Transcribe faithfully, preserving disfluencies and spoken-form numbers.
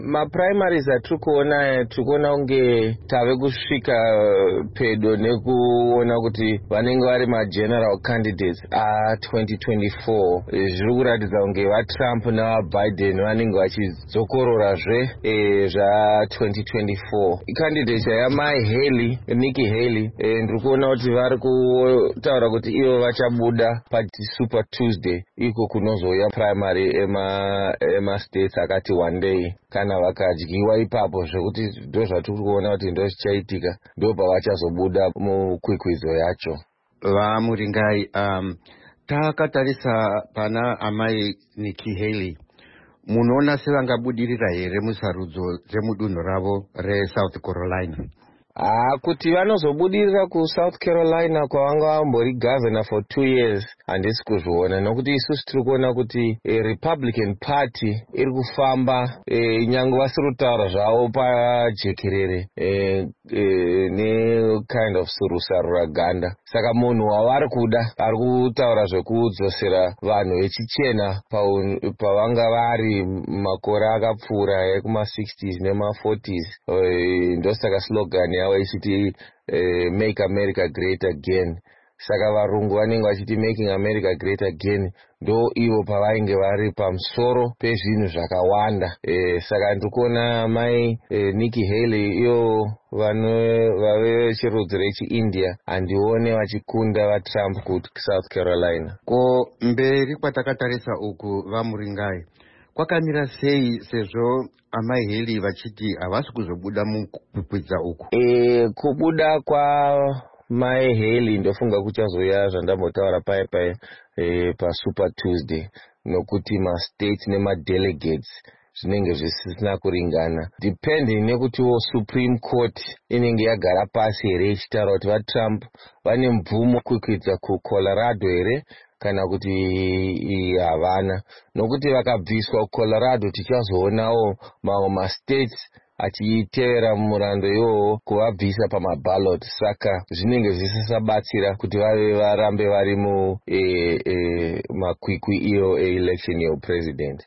maprimaries atiri kuona tiri kuona kunge tave kusvika pedo nekuona kuti vanenge vari mageneral candidates a twenty twenty-four. Zviri kuratidza kunge vatrump navabiden vanenge vachizokororazve zvatwenty twenty-four. Candidate yamai Haley, Nikki Haley, ndiri kuona kuti vari kutaura kuti ivo vachabuda paSuper Tuesday iko kunozouya primary ema ema states akati one day. Kana vakadyiwa ipapo zvekuti ndo zvatiri kuona kuti ndo zvichaitika, ndo pavachazobuda mukwikwizo yacho. Vamuringai, um, takatarisa pana amai Nikki Haley, munoona sevangabudirira here musarudzo dzemudunhu ravo reSouth Carolina? Ah, kuti vanozobudirira kuSouth Carolina kwavanga vambori governor for two years handisi kuzviona, nokuti isusu tiri kuona kuti e, Republican Party iri kufamba e, nyange vasiri kutaura zvavo pajekerere e, e, ne kind of surusarura ganda. Saka munhu wavari kuda ari kutaura zvekudzosera vanhu vechichena pavanga vari makore akapfuura ekuma sixties nema forties. E, ndosaka slogan yavo ichiti uh, make America great again. Saka varungu vanenge vachiti making America great again ndo ivo pavainge vari pamusoro pezvinhu zvakawanda. E, saka ndikuona mai e, Nikki Haley iyo vave chirudzi rechiIndia handione vachikunda vaTrump kuSouth Carolina. Ko mberi kwatakatarisa uku Vamuringai, kwakamira sei sezvo amai Haley vachiti havasi kuzobuda mukukwidza uku? E, kubuda kwa mai Haley ndofunga kuchazoya zvandambotaura pai pai e, paSuper Tuesday, nokuti mastates nemadelegates zvinenge zvisina kuringana depending nekutiwo Supreme Court inenge yagara pasi here ichitaura kuti vaTrump vane mvumo kukwidza kuColorado here kana kuti havana. Nokuti vakabviswa kuColorado tichazoonawo mamwe mastates achitevera murando iwowo kuvabvisa pamaballot. Saka zvinenge zvisisabatsira kuti vave varambe vari mu e, e, makwikwi iyo e-election yepresident.